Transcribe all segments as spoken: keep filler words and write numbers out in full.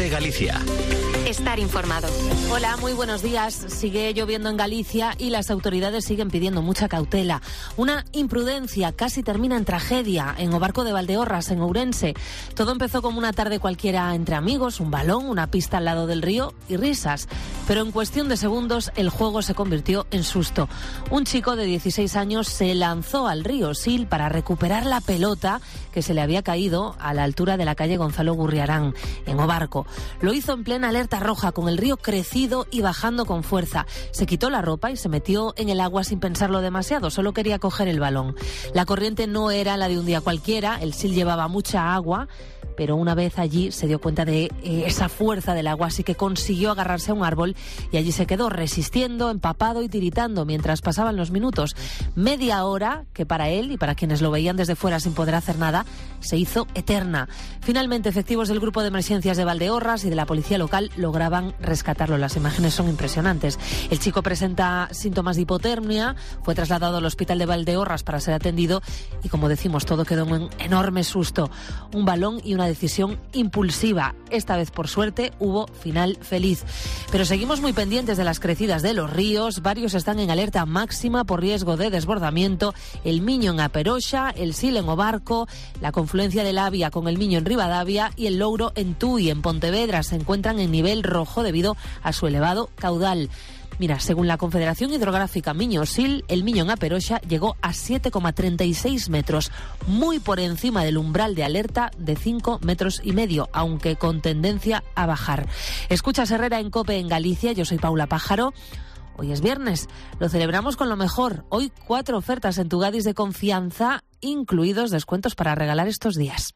Galicia. Estar informado. Hola, muy buenos días. Sigue lloviendo en Galicia y las autoridades siguen pidiendo mucha cautela. Una imprudencia casi termina en tragedia en O Barco de Valdeorras, en Ourense. Todo empezó como una tarde cualquiera entre amigos, un balón, una pista al lado del río y risas. Pero en cuestión de segundos el juego se convirtió en susto. Un chico de dieciséis años se lanzó al río Sil para recuperar la pelota que se le había caído a la altura de la calle Gonzalo Gurriarán, en O Barco. Lo hizo en plena alerta roja, con el río crecido y bajando con fuerza. Se quitó la ropa y se metió en el agua sin pensarlo demasiado, solo quería coger el balón. La corriente no era la de un día cualquiera, el Sil llevaba mucha agua, pero una vez allí se dio cuenta de eh, esa fuerza del agua, así que consiguió agarrarse a un árbol y allí se quedó resistiendo, empapado y tiritando mientras pasaban los minutos. Media hora que para él y para quienes lo veían desde fuera sin poder hacer nada, se hizo eterna. Finalmente, efectivos del Grupo de Emergencias de Valdeorras y de la Policía Local lograban rescatarlo. Las imágenes son impresionantes. El chico presenta síntomas de hipotermia, fue trasladado al hospital de Valdeorras para ser atendido y, como decimos, todo quedó en un enorme susto. Un balón y una decisión impulsiva. Esta vez, por suerte, hubo final feliz. Pero seguimos muy pendientes de las crecidas de los ríos. Varios están en alerta máxima por riesgo de desbordamiento. El Miño en A Peroxa, el Sil en O Barco, la confluencia del Avia con el Miño en Ribadavia y el Louro en Tui, en Pontevedra, se encuentran en nivel rojo debido a su elevado caudal. Mira, según la Confederación Hidrográfica Miño-Sil, el Miño en A Peroxa llegó a siete coma treinta y seis metros, muy por encima del umbral de alerta de cinco metros y medio, aunque con tendencia a bajar. Escuchas Herrera en COPE en Galicia, yo soy Paula Pájaro. Hoy es viernes, lo celebramos con lo mejor. Hoy cuatro ofertas en tu Gadis de confianza, incluidos descuentos para regalar estos días.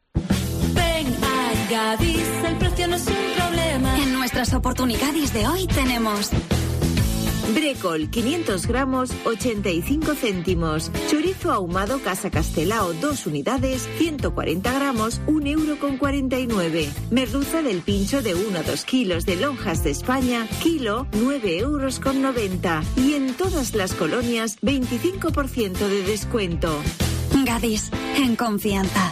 Ven a Gadis, el precio no es un problema. En nuestras oportunidades de hoy tenemos Brécol, quinientos gramos, ochenta y cinco céntimos. Chorizo ahumado Casa Castelao, dos unidades, ciento cuarenta gramos, un euro con cuarenta y nueve. Merluza del pincho de uno a dos kilos de lonjas de España, kilo, nueve euros con noventa. Y en todas las colonias, veinticinco por ciento de descuento. Gadis, en confianza.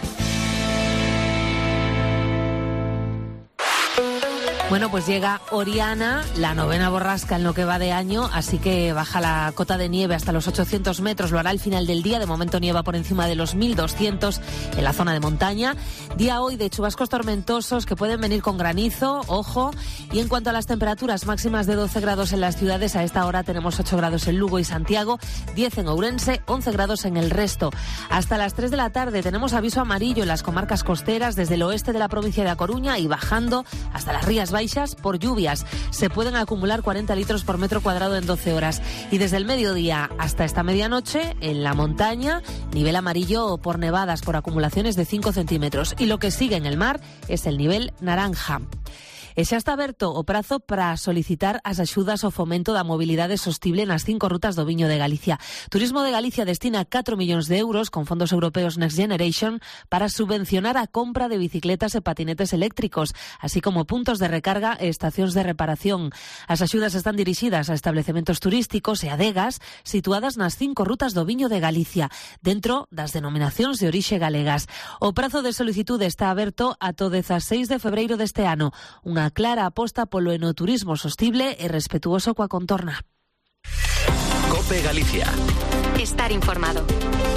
Bueno, pues llega Oriana, la novena borrasca en lo que va de año, así que baja la cota de nieve hasta los ochocientos metros, lo hará al final del día. De momento nieva por encima de los mil doscientos en la zona de montaña. Día hoy de chubascos tormentosos que pueden venir con granizo, ojo. Y en cuanto a las temperaturas, máximas de doce grados en las ciudades, a esta hora tenemos ocho grados en Lugo y Santiago, diez en Ourense, once grados en el resto. Hasta las tres de la tarde tenemos aviso amarillo en las comarcas costeras, desde el oeste de la provincia de A Coruña y bajando hasta las Rías Baixas por lluvias. Se pueden acumular cuarenta litros por metro cuadrado en doce horas. Y desde el mediodía hasta esta medianoche, en la montaña, nivel amarillo por nevadas, por acumulaciones de cinco centímetros. Y lo que sigue en el mar es el nivel naranja. E xa está aberto o prazo para solicitar as axudas ao fomento da mobilidade sostible nas cinco rutas do Viño de Galicia. Turismo de Galicia destina catro millóns de euros con fondos europeos Next Generation para subvencionar a compra de bicicletas e patinetes eléctricos, así como puntos de recarga e estacións de reparación. As axudas están dirixidas a establecementos turísticos e adegas situadas nas cinco rutas do Viño de Galicia, dentro das denominacións de orixe galegas. O prazo de solicitude está aberto ata o dezaseis de febreiro deste ano. Unha clara aposta polo enoturismo sostible e respetuoso coa contorna. COPE Galicia. Estar informado.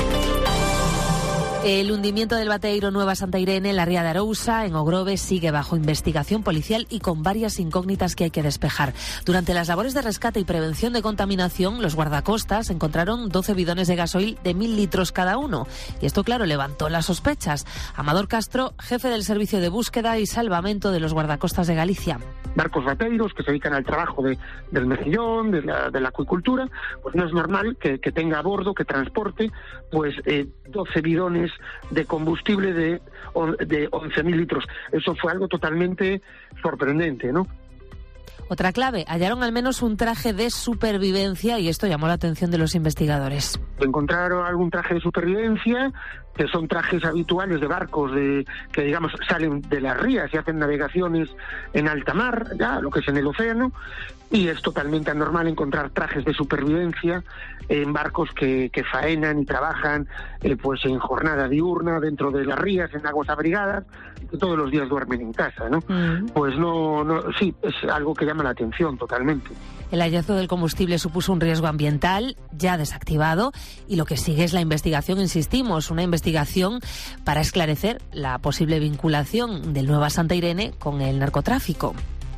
El hundimiento del bateeiro Nueva Santa Irene en la ría de Arousa, en Ogrove, sigue bajo investigación policial y con varias incógnitas que hay que despejar. Durante las labores de rescate y prevención de contaminación, los guardacostas encontraron doce bidones de gasoil de mil litros cada uno. Y esto, claro, levantó las sospechas. Amador Castro, jefe del Servicio de Búsqueda y Salvamento de los Guardacostas de Galicia. Barcos bateiros que se dedican al trabajo de, del mejillón, de la, de la acuicultura, pues no es normal que, que tenga a bordo, que transporte, pues eh, doce bidones de combustible de, de once mil litros. Eso fue algo totalmente sorprendente, ¿no? Otra clave, hallaron al menos un traje de supervivencia y esto llamó la atención de los investigadores. Encontraron algún traje de supervivencia que son trajes habituales de barcos de que, digamos, salen de las rías y hacen navegaciones en alta mar, ya lo que es en el océano, y es totalmente anormal encontrar trajes de supervivencia en barcos que, que faenan y trabajan eh, pues en jornada diurna dentro de las rías, en aguas abrigadas, que todos los días duermen en casa, ¿no? Mm. Pues no, no, sí, es algo que llama la atención totalmente. El hallazgo del combustible supuso un riesgo ambiental ya desactivado y lo que sigue es la investigación, insistimos, una investigación para esclarecer la posible vinculación del Nueva Santa Irene con el narcotráfico.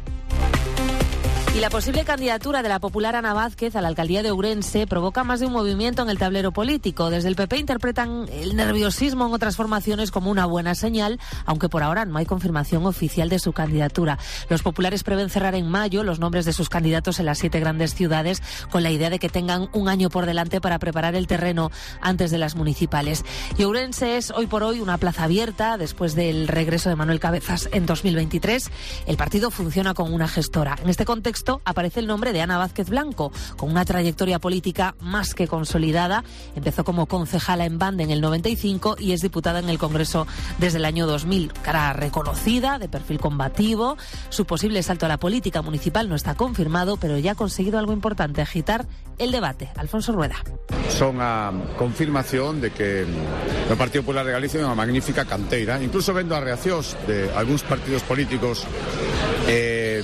Y la posible candidatura de la popular Ana Vázquez a la alcaldía de Ourense provoca más de un movimiento en el tablero político. Desde el P P interpretan el nerviosismo en otras formaciones como una buena señal, aunque por ahora no hay confirmación oficial de su candidatura. Los populares prevén cerrar en mayo los nombres de sus candidatos en las siete grandes ciudades, con la idea de que tengan un año por delante para preparar el terreno antes de las municipales. Y Ourense es hoy por hoy una plaza abierta. Después del regreso de Manuel Cabezas en dos mil veintitrés, el partido funciona con una gestora. En este contexto aparece el nombre de Ana Vázquez Blanco, con una trayectoria política más que consolidada. Empezó como concejala en Bande en el noventa y cinco y es diputada en el Congreso desde el año dos mil. Cara reconocida, de perfil combativo. Su posible salto a la política municipal no está confirmado, pero ya ha conseguido algo importante: agitar el debate. Alfonso Rueda. Son a confirmación de que o Partido Popular de Galicia é unha magnífica canteira. Incluso vendo as reaccións de algúns partidos políticos eh,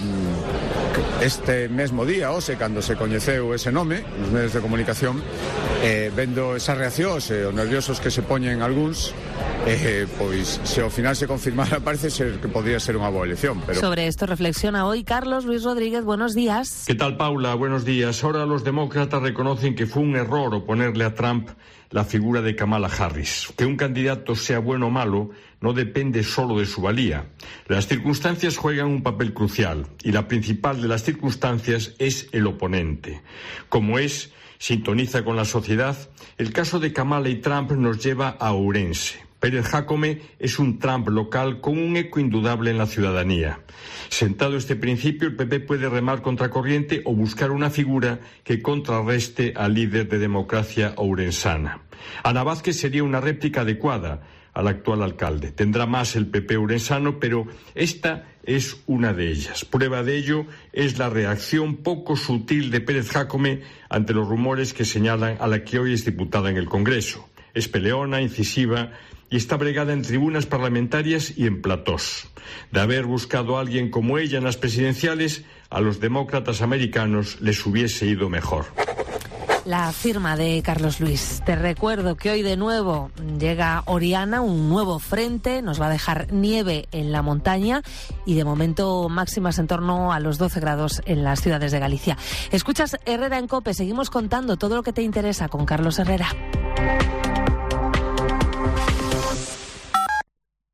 este mesmo día, hoxe, cando se coñeceu ese nome nos medios de comunicación, eh, vendo esas reaccións e eh, os nerviosos que se poñen algúns, eh, pois se ao final se confirmara, parece ser que podría ser unha boa elección. Pero... Sobre esto reflexiona hoy Carlos Luis Rodríguez. Buenos días. ¿Qué tal, Paula? Buenos días. Ahora los demócratas reconocen que fue un error oponerle a Trump la figura de Kamala Harris. Que un candidato sea bueno o malo no depende solo de su valía. Las circunstancias juegan un papel crucial y la principal de las circunstancias es el oponente. Como es, sintoniza con la sociedad, el caso de Kamala y Trump nos lleva a Ourense. Pérez Jácome es un Trump local con un eco indudable en la ciudadanía. Sentado este principio, el P P puede remar contracorriente o buscar una figura que contrarreste al líder de democracia ourensana. Ana Vázquez sería una réplica adecuada al actual alcalde. Tendrá más el P P ourensano, pero esta es una de ellas. Prueba de ello es la reacción poco sutil de Pérez Jácome ante los rumores que señalan a la que hoy es diputada en el Congreso. Es peleona, incisiva y está bregada en tribunas parlamentarias y en platós. De haber buscado a alguien como ella en las presidenciales, a los demócratas americanos les hubiese ido mejor. La firma de Carlos Luis. Te recuerdo que hoy de nuevo llega Oriana, un nuevo frente, nos va a dejar nieve en la montaña y de momento máximas en torno a los doce grados en las ciudades de Galicia. Escuchas Herrera en COPE, seguimos contando todo lo que te interesa con Carlos Herrera.